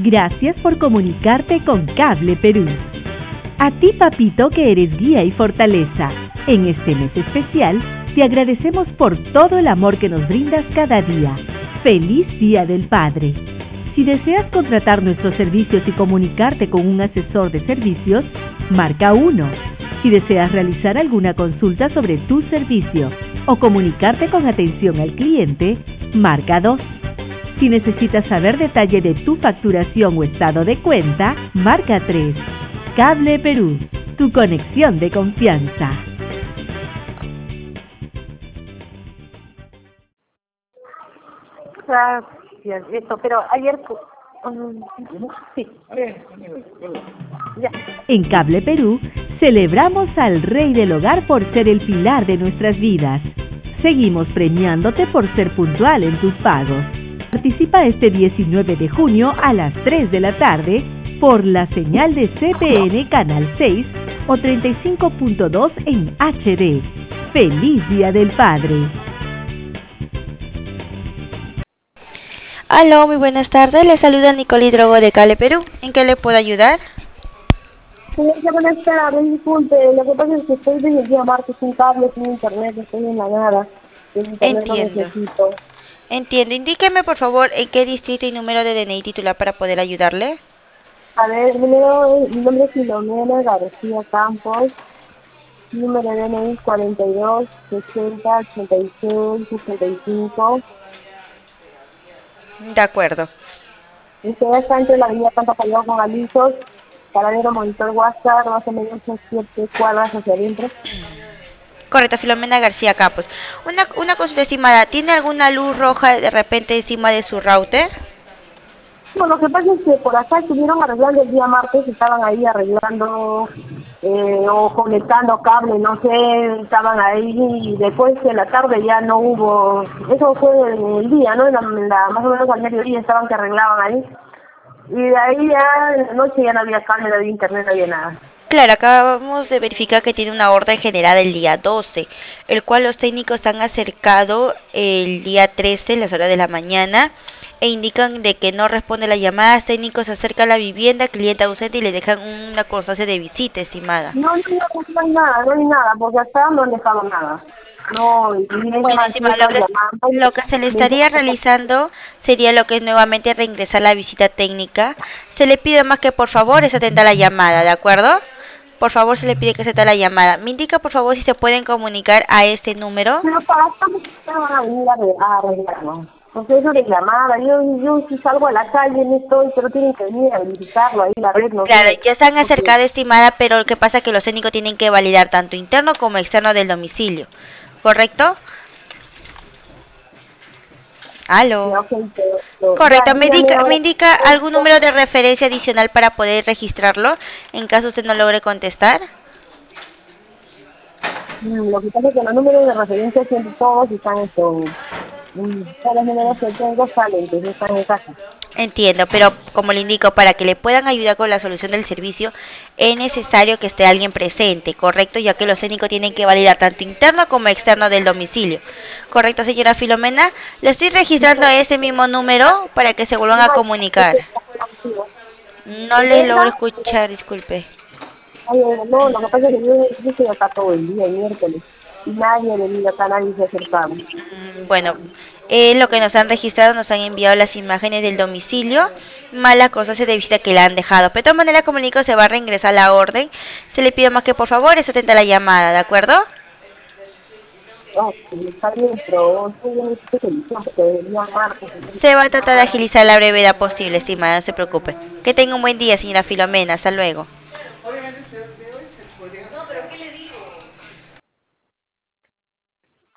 Gracias por comunicarte con Cable Perú. A ti, papito, que eres guía y fortaleza. En este mes especial, te agradecemos por todo el amor que nos brindas cada día. ¡Feliz Día del Padre! Si deseas contratar nuestros servicios y comunicarte con un asesor de servicios, marca 1. Si deseas realizar alguna consulta sobre tu servicio o comunicarte con atención al cliente, marca 2. Si necesitas saber detalle de tu facturación o estado de cuenta, marca 3. Cable Perú, tu conexión de confianza. Gracias, pero ayer... sí. Ya. En Cable Perú, celebramos al Rey del Hogar por ser el pilar de nuestras vidas. Seguimos premiándote por ser puntual en tus pagos. Participa este 19 de junio a las 3 de la tarde por la señal de CPN Canal 6 o 35.2 en HD. ¡Feliz Día del Padre! Aló, muy buenas tardes. Le saluda Nicole Drogo de Cable Perú. ¿En qué le puedo ayudar? Señorita, buenas tardes, disculpe, lo que pasa es que estoy desde el día martes sin cable, sin internet, estoy en la nada. Entiendo. Entiendo. Indíqueme, por favor, en qué distrito y número de DNI titular para poder ayudarle. A ver, mi nombre es Filomena García Campos, número de DNI 42 60 86 65. De acuerdo. Usted está entre la avenida Santa Callao con Alisos, paradero Monitor WhatsApp, más o menos 7 cuadras hacia adentro. Correcto, Filomena García Campos. Una consulta estimada, ¿tiene alguna luz roja de repente encima de su router? Bueno, lo que pasa es que por acá estuvieron arreglando el día martes, estaban ahí arreglando o conectando cable, no sé, estaban ahí y después en la tarde ya no hubo, eso fue en el día, ¿no? Más o menos al mediodía estaban que arreglaban ahí y de ahí ya en la noche ya no había cable, no había internet, no había nada. Claro, acabamos de verificar que tiene una orden generada el día 12, el cual los técnicos han acercado el día 13, las horas de la mañana, e indican de que no responde las llamadas. Técnicos se acercan a la vivienda, cliente ausente, y le dejan una constancia de visita, estimada. No hay nada, porque hasta no han dejado nada. No, bueno, estimada, lo que se le estaría realizando sería lo que es nuevamente reingresar la visita técnica. Se le pide más que por favor se atenda a la llamada, ¿de acuerdo? Por favor, se le pide que se atenda a la llamada. Me indica, por favor, si se pueden comunicar a este número. Pero para esto van a venir a arreglarlo. Porque eso de llamada, yo si salgo a la calle no estoy, pero tienen que venir a verificarlo ahí la red. No claro, sé. Ya se han acercado, estimada, pero lo que pasa es que los técnicos tienen que validar tanto interno como externo del domicilio. ¿Correcto? ¿Aló? Correcto, me indica algún número de referencia adicional para poder registrarlo en caso usted no logre contestar. Lo que pasa es que los números de referencia siempre todos están en todos los números que tengo salen, entonces están en casa. Entiendo, pero como le indico, para que le puedan ayudar con la solución del servicio, es necesario que esté alguien presente, ¿correcto? Ya que los técnicos tienen que validar tanto interno como externo del domicilio. ¿Correcto, señora Filomena? Le estoy registrando ese mismo número para que se vuelvan a comunicar. No les logro escuchar, disculpe. No, lo que pasa es que yo estoy acá todo el día, miércoles, y nadie ha venido acá, nadie se ha acercado. Bueno, lo que nos han registrado, nos han enviado las imágenes del domicilio, mala cosa se de visita que la han dejado. Pero de todas maneras, como le digo, se va a reingresar la orden. Se le pide más que por favor se atenta a la llamada, ¿de acuerdo? No, está bien, pero se va a tratar de agilizar la brevedad posible, estimada, no se preocupe. Que tenga un buen día, señora Filomena, hasta luego.